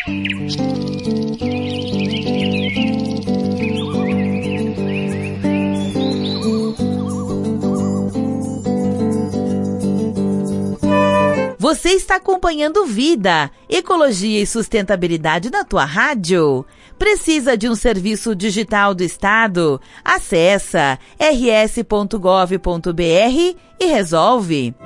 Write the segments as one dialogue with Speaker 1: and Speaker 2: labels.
Speaker 1: Você está acompanhando Vida, Ecologia e Sustentabilidade na tua rádio? Precisa de um serviço digital do Estado? Acessa rs.gov.br e resolve.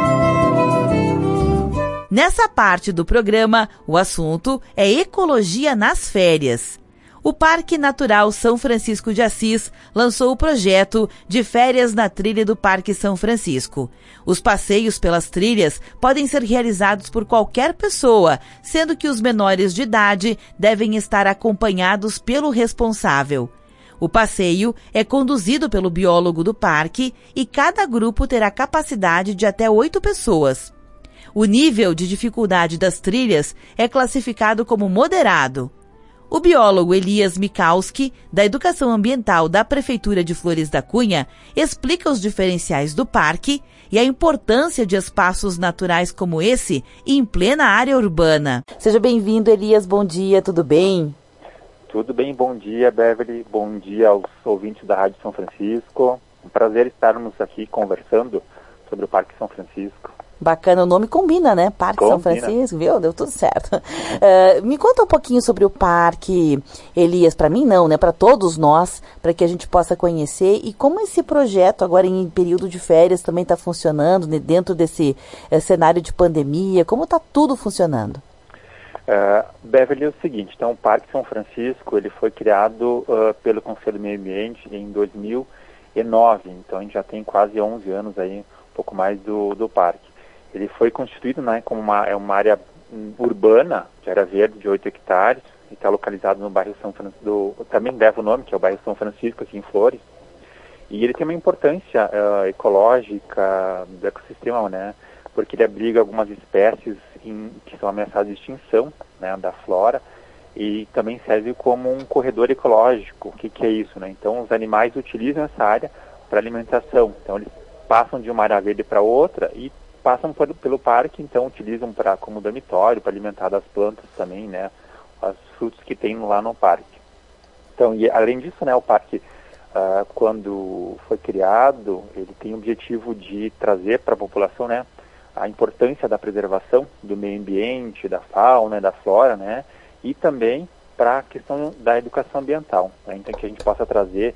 Speaker 1: Nessa parte do programa, o assunto é ecologia nas férias. O Parque Natural São Francisco de Assis lançou o projeto de Férias na Trilha do Parque São Francisco. Os passeios pelas trilhas podem ser realizados por qualquer pessoa, sendo que os menores de idade devem estar acompanhados pelo responsável. O passeio é conduzido pelo biólogo do parque e cada grupo terá capacidade de até 8 pessoas. O nível de dificuldade das trilhas é classificado como moderado. O biólogo Elias Mikalski, da Educação Ambiental da Prefeitura de Flores da Cunha, explica os diferenciais do parque e a importância de espaços naturais como esse em plena área urbana. Seja bem-vindo, Elias. Bom dia, tudo bem?
Speaker 2: Tudo bem, bom dia, Beverly. Bom dia aos ouvintes da Rádio São Francisco. Um prazer estarmos aqui conversando sobre o Parque São Francisco.
Speaker 1: Bacana, o nome combina, né? Parque São Francisco, viu? Deu tudo certo. Me conta um pouquinho sobre o parque, Elias, para mim não, né? Para todos nós, para que a gente possa conhecer e como esse projeto agora em período de férias também está funcionando, né? Dentro desse cenário de pandemia, como está tudo funcionando?
Speaker 2: Beverly, é o seguinte, então o Parque São Francisco, ele foi criado pelo Conselho do Meio Ambiente em 2009, então a gente já tem quase 11 anos aí, um pouco mais do parque. Ele foi constituído, né, como uma área urbana, de área verde, de 8 hectares, e está localizado no bairro São Francisco, também leva o nome, que é o bairro São Francisco, aqui em Flores. E ele tem uma importância ecológica do ecossistema, né, porque ele abriga algumas espécies que são ameaçadas de extinção, né, da flora, e também serve como um corredor ecológico. O que é isso, né? Então, os animais utilizam essa área para alimentação. Então, eles passam de uma área verde para outra e passam pelo parque, então utilizam como dormitório, para alimentar das plantas também, né, os frutos que tem lá no parque. Então, e além disso, né, o parque, quando foi criado, ele tem o objetivo de trazer para a população, né, a importância da preservação do meio ambiente, da fauna, da flora, né, e também para a questão da educação ambiental, né, então que a gente possa trazer,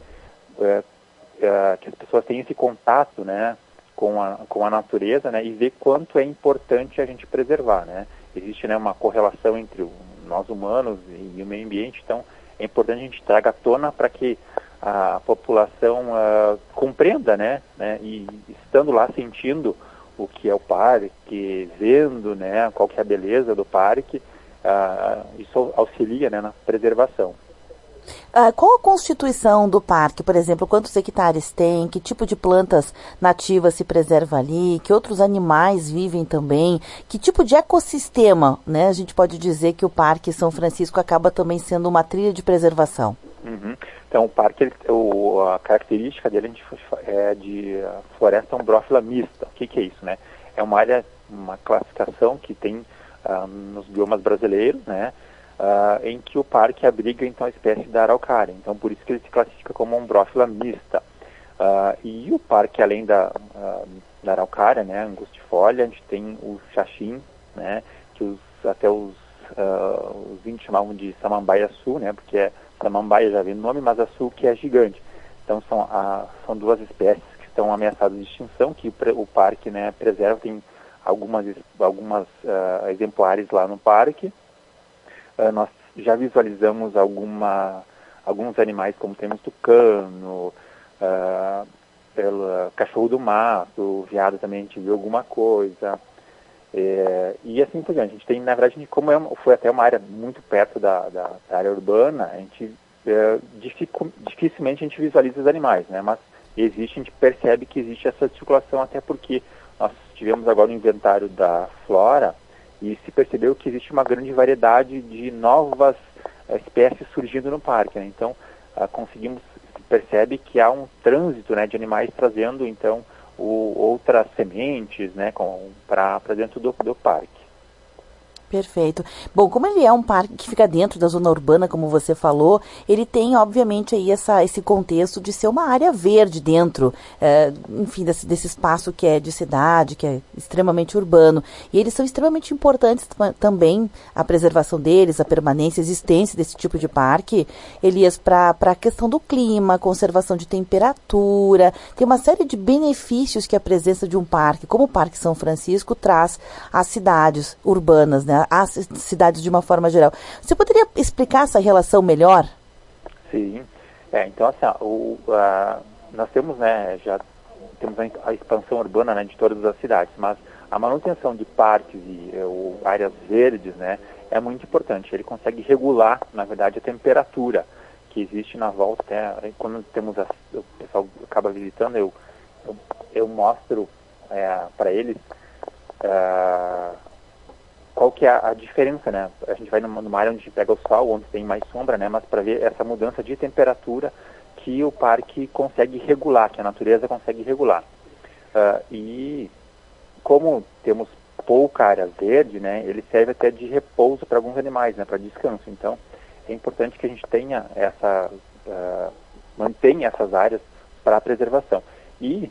Speaker 2: que as pessoas tenham esse contato, né, com a natureza, né, e ver quanto é importante a gente preservar, né. Existe, né, uma correlação entre nós humanos e o meio ambiente, então é importante a gente traga à tona para que a população compreenda, né, e estando lá sentindo o que é o parque, vendo, né, qual que é a beleza do parque, isso auxilia, né, na preservação.
Speaker 1: Qual a constituição do parque, por exemplo, quantos hectares tem, que tipo de plantas nativas se preserva ali, que outros animais vivem também, que tipo de ecossistema, né? A gente pode dizer que o Parque São Francisco acaba também sendo uma trilha de preservação.
Speaker 2: Uhum. Então o parque, a característica dele é de floresta umbrófila mista. O que é isso, né? É uma área, uma classificação que tem nos biomas brasileiros, né? Em que o parque abriga então a espécie da araucária, então por isso que ele se classifica como umbrófila mista. E o parque, além da araucária, né, angustifolia, a gente tem o xaxim, né, que até os índios chamavam de samambaia-açu, né, porque samambaia já vem no nome, mas açu que é gigante. Então são duas espécies que estão ameaçadas de extinção, que o parque, né, preserva, tem algumas exemplares lá no parque. Nós já visualizamos alguns animais, como temos tucano, pelo cachorro do mato, o veado também a gente viu alguma coisa. E assim por diante. A gente tem, na verdade, como foi até uma área muito perto da área urbana, a gente dificilmente a gente visualiza os animais, né? Mas a gente percebe que existe essa circulação, até porque nós tivemos agora o inventário da flora, e se percebeu que existe uma grande variedade de novas espécies surgindo no parque, né? Então, percebe que há um trânsito, né, de animais trazendo, então, outras sementes, né, para dentro do parque.
Speaker 1: Perfeito. Bom, como ele é um parque que fica dentro da zona urbana, como você falou, ele tem, obviamente, aí esse contexto de ser uma área verde dentro, enfim, desse espaço que é de cidade, que é extremamente urbano. E eles são extremamente importantes também, a preservação deles, a permanência, a existência desse tipo de parque, Elias, para a questão do clima, conservação de temperatura, tem uma série de benefícios que a presença de um parque, como o Parque São Francisco, traz às cidades urbanas, né? Às cidades de uma forma geral. Você poderia explicar essa relação melhor?
Speaker 2: Sim. Então, assim, nós temos, né, já temos a expansão urbana, né, de todas as cidades, mas a manutenção de parques e áreas verdes, né, é muito importante. Ele consegue regular, na verdade, a temperatura que existe na volta. Até quando o pessoal acaba visitando, eu mostro para eles qual que é a diferença, né? A gente vai numa área onde pega o sol, onde tem mais sombra, né? Mas para ver essa mudança de temperatura que o parque consegue regular, que a natureza consegue regular. E como temos pouca área verde, né? Ele serve até de repouso para alguns animais, né? Para descanso. Então, é importante que a gente tenha mantenha essas áreas para a preservação. E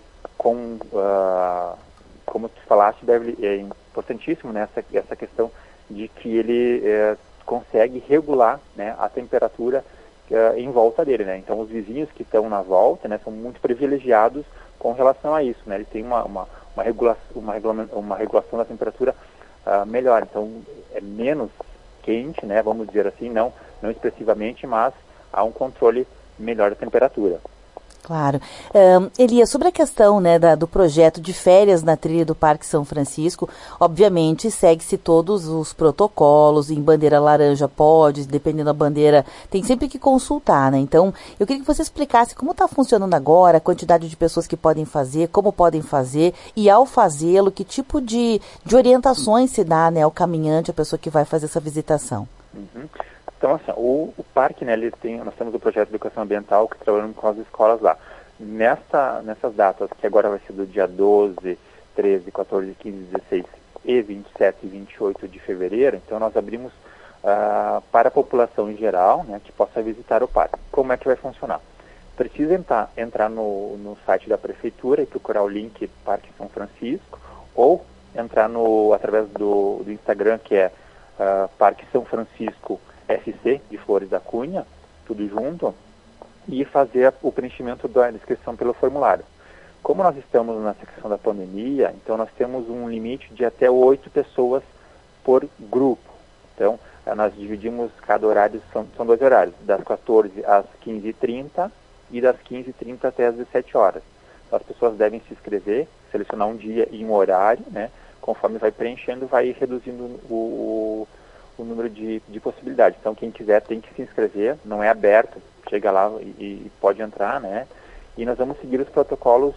Speaker 2: como tu falaste, é importantíssimo, né, essa questão de que ele consegue regular, né, a temperatura em volta dele, né? Então os vizinhos que estão na volta, né, são muito privilegiados com relação a isso, né? Ele tem uma regulação da temperatura melhor, então é menos quente, né, vamos dizer assim, não expressivamente, mas há um controle melhor da temperatura.
Speaker 1: Claro. Elias, sobre a questão, né, do projeto de férias na trilha do Parque São Francisco, obviamente segue-se todos os protocolos, em bandeira laranja pode, dependendo da bandeira, tem sempre que consultar, né? Então, eu queria que você explicasse como está funcionando agora, a quantidade de pessoas que podem fazer, como podem fazer, e ao fazê-lo, que tipo de orientações se dá, né, ao caminhante, à pessoa que vai fazer essa visitação.
Speaker 2: Uhum. Então, assim, o parque, né, nós temos o projeto de educação ambiental que trabalhamos com as escolas lá. Nessas datas, que agora vai ser do dia 12, 13, 14, 15, 16 e 27 e 28 de fevereiro, então nós abrimos para a população em geral, né, que possa visitar o parque. Como é que vai funcionar? Precisa entrar no site da prefeitura e procurar o link Parque São Francisco, ou entrar através do Instagram, que é Parque São Francisco SC, de Flores da Cunha, tudo junto, e fazer o preenchimento da inscrição pelo formulário. Como nós estamos nessa questão da pandemia, então nós temos um limite de até 8 pessoas por grupo. Então, nós dividimos cada horário, são 2 horários, das 14 às 15h30 e das 15h30 até às 17 horas. Então, as pessoas devem se inscrever, selecionar um dia e um horário, né? Conforme vai preenchendo, vai reduzindo o número de possibilidades. Então, quem quiser tem que se inscrever, não é aberto, chega lá e pode entrar, né? E nós vamos seguir os protocolos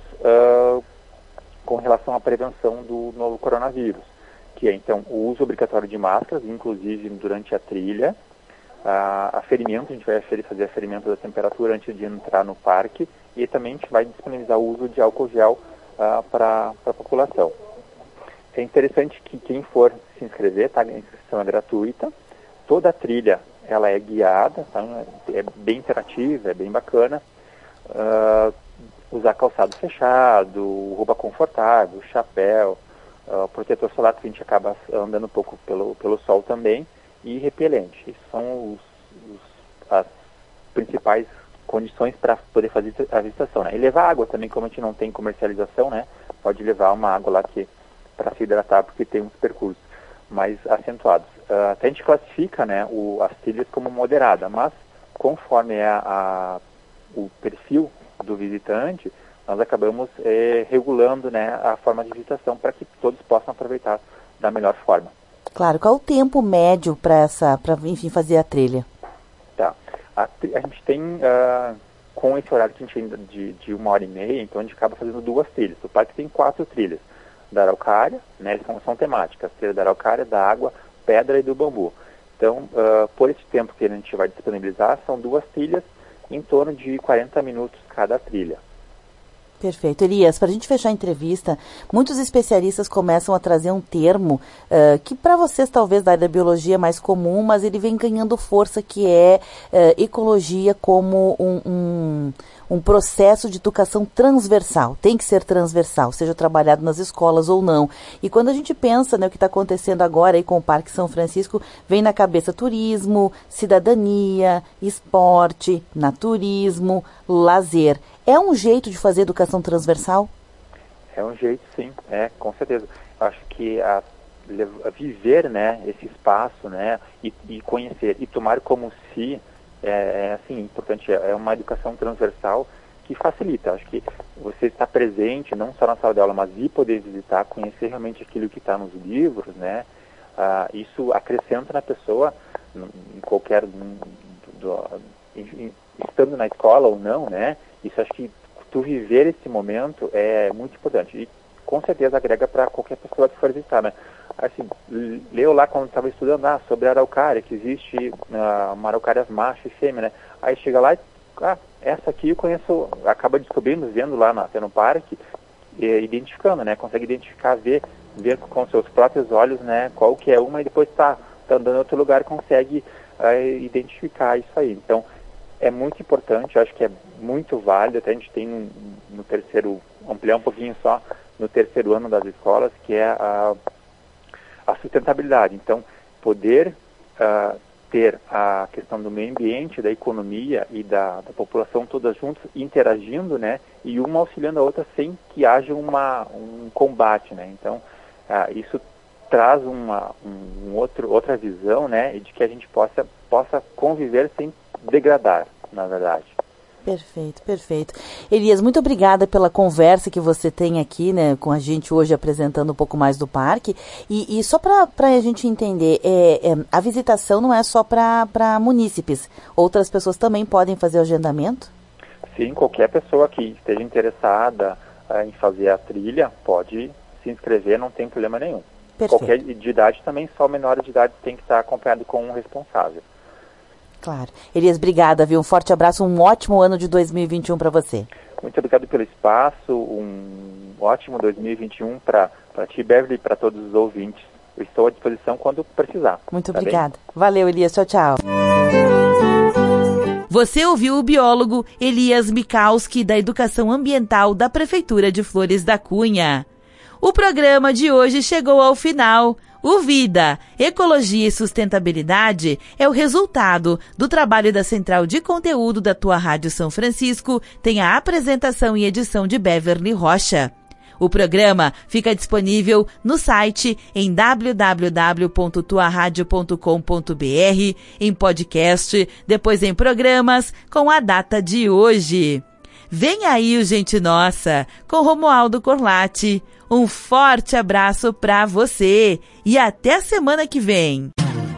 Speaker 2: com relação à prevenção do novo coronavírus, que é, então, o uso obrigatório de máscaras, inclusive durante a trilha, aferimento, a gente vai fazer aferimento da temperatura antes de entrar no parque, e também a gente vai disponibilizar o uso de álcool gel para a população. É interessante que quem for se inscrever, tá? A inscrição é gratuita. Toda a trilha ela é guiada, tá? É bem interativa, é bem bacana. Usar calçado fechado, roupa confortável, chapéu, protetor solar, que a gente acaba andando um pouco pelo sol também, e repelente. Essas são as principais condições para poder fazer a visitação, né? E levar água também, como a gente não tem comercialização, né? Pode levar uma água lá para se hidratar, porque tem uns percursos mais acentuados. Até a gente classifica, né, as trilhas como moderada, mas conforme o perfil do visitante, nós acabamos regulando, né, a forma de visitação para que todos possam aproveitar da melhor forma.
Speaker 1: Claro. Qual o tempo médio para enfim, fazer a trilha?
Speaker 2: Tá. A gente tem, com esse horário que a gente ainda de 1h30, então a gente acaba fazendo 2 trilhas. O parque tem 4 trilhas. Da araucária, né, eles são temáticas, trilha da araucária, da água, pedra e do bambu. Então, por esse tempo que a gente vai disponibilizar, são 2 trilhas em torno de 40 minutos cada trilha.
Speaker 1: Perfeito. Elias, para a gente fechar a entrevista, muitos especialistas começam a trazer um termo que para vocês talvez da área da biologia é mais comum, mas ele vem ganhando força, que é ecologia como um processo de educação transversal. Tem que ser transversal, seja trabalhado nas escolas ou não. E quando a gente pensa, né, o que está acontecendo agora aí com o Parque São Francisco, vem na cabeça turismo, cidadania, esporte, naturismo, lazer. É um jeito de fazer educação transversal?
Speaker 2: É um jeito, sim, com certeza. Eu acho que a viver, né, esse espaço, né, e conhecer, e tomar como se, assim, importante, é uma educação transversal que facilita. Acho que você está presente, não só na sala de aula, mas ir poder visitar, conhecer realmente aquilo que está nos livros, né, isso acrescenta na pessoa, em qualquer, estando na escola ou não, né, isso acho que tu viver esse momento é muito importante e com certeza agrega para qualquer pessoa que for visitar, né? Assim, leu lá quando estava estudando sobre a araucária, que existe uma araucária macho e fêmea, né? Aí chega lá e, essa aqui eu conheço, acaba descobrindo, vendo lá no parque, identificando, né? Consegue identificar, ver com seus próprios olhos, né? Qual que é uma e depois tá andando em outro lugar e consegue identificar isso aí. Então, é muito importante, eu acho que é muito válido, até a gente tem no terceiro, ampliar um pouquinho só, no terceiro ano das escolas, que é a sustentabilidade. Então, poder ter a questão do meio ambiente, da economia e da população todas juntas, interagindo, né, e uma auxiliando a outra sem que haja um combate, né. Então, isso traz outra visão, né, de que a gente possa conviver sem degradar, na verdade.
Speaker 1: Perfeito, perfeito. Elias, muito obrigada pela conversa que você tem aqui, né, com a gente hoje, apresentando um pouco mais do parque. E só para a gente entender, a visitação não é só para munícipes, outras pessoas também podem fazer o agendamento?
Speaker 2: Sim, qualquer pessoa que esteja interessada em fazer a trilha pode se inscrever, não tem problema nenhum.
Speaker 1: Perfeito.
Speaker 2: Qualquer de idade também, só menores de idade tem que estar acompanhado com um responsável.
Speaker 1: Claro. Elias, obrigada, viu? Um forte abraço, um ótimo ano de 2021 para você.
Speaker 2: Muito obrigado pelo espaço, um ótimo 2021 para ti, Beverly, e para todos os ouvintes. Eu estou à disposição quando precisar.
Speaker 1: Muito obrigada. Valeu, Elias. Tchau, tchau.
Speaker 3: Você ouviu o biólogo Elias Mikalski, da Educação Ambiental da Prefeitura de Flores da Cunha. O programa de hoje chegou ao final. O Vida, Ecologia e Sustentabilidade é o resultado do trabalho da Central de Conteúdo da tua Rádio São Francisco, tem a apresentação e edição de Beverly Rocha. O programa fica disponível no site em www.tuaradio.com.br, em podcast, depois em programas com a data de hoje. Vem aí o Gente Nossa, com Romualdo Corlatti. Um forte abraço para você e até a semana que vem.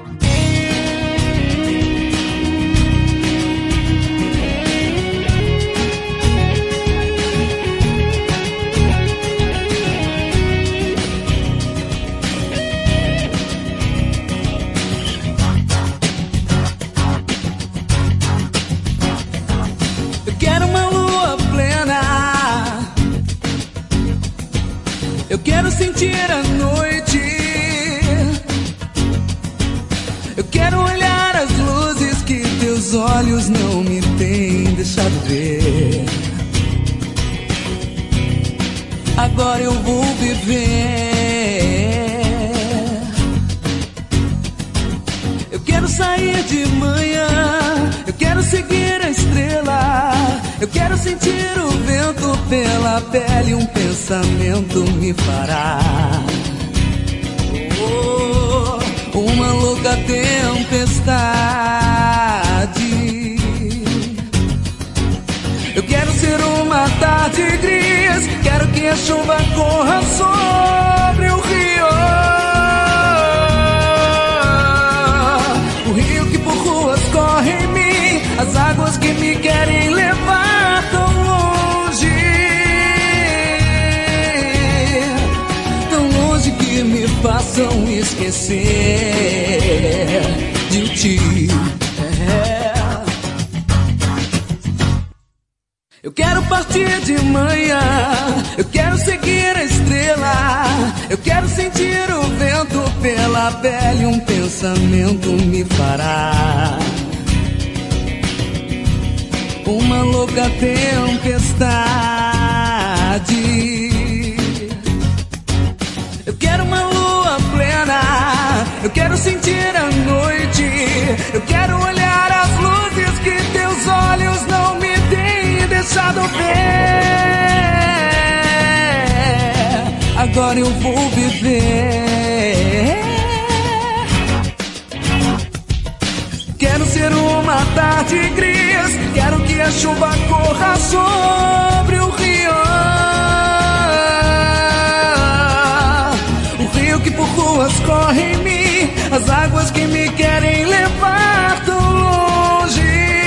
Speaker 4: Eu quero uma lua plena. Eu quero sentir a noite. Eu quero olhar as luzes que teus olhos não me têm deixado ver. Agora eu vou viver. Eu quero sair de manhã. Eu quero seguir a estrela. Eu quero sentir o vento pela pele. Um pensamento me fará uma louca tempestade. Eu quero ser uma tarde gris. Quero que a chuva corra sobre o rio. O rio que por ruas corre em mim. As águas que me querem levar tão longe. Tão longe que me façam esquecer de ti. Eu quero partir de manhã, eu quero seguir a estrela, eu quero sentir o vento pela pele, um pensamento me fará uma louca tempestade. Eu quero uma lua plena, eu quero sentir a noite, eu quero olhar as luzes que teus olhos não me têm deixado ver. Agora eu vou viver. Quero ser uma tarde gris, quero que a chuva corra sobre o rio. O rio que por ruas corre em mim, as águas que me querem levar tão longe.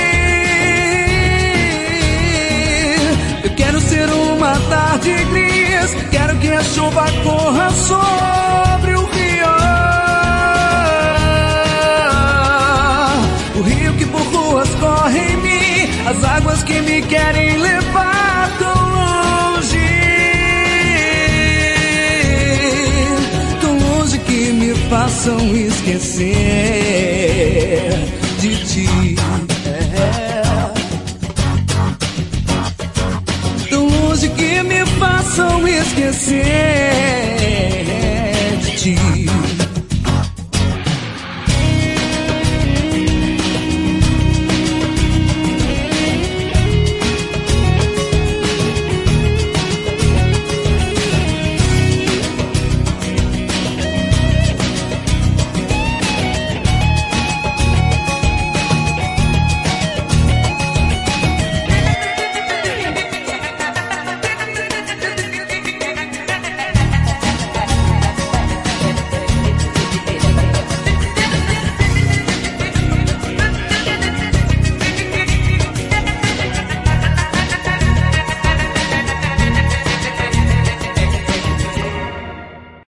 Speaker 4: Eu quero ser uma tarde gris, quero que a chuva corra sobre o rio. O rio que por ruas corre em mim, as águas que me querem levar tão longe. Tão longe que me façam esquecer de ti. Tão longe que me façam esquecer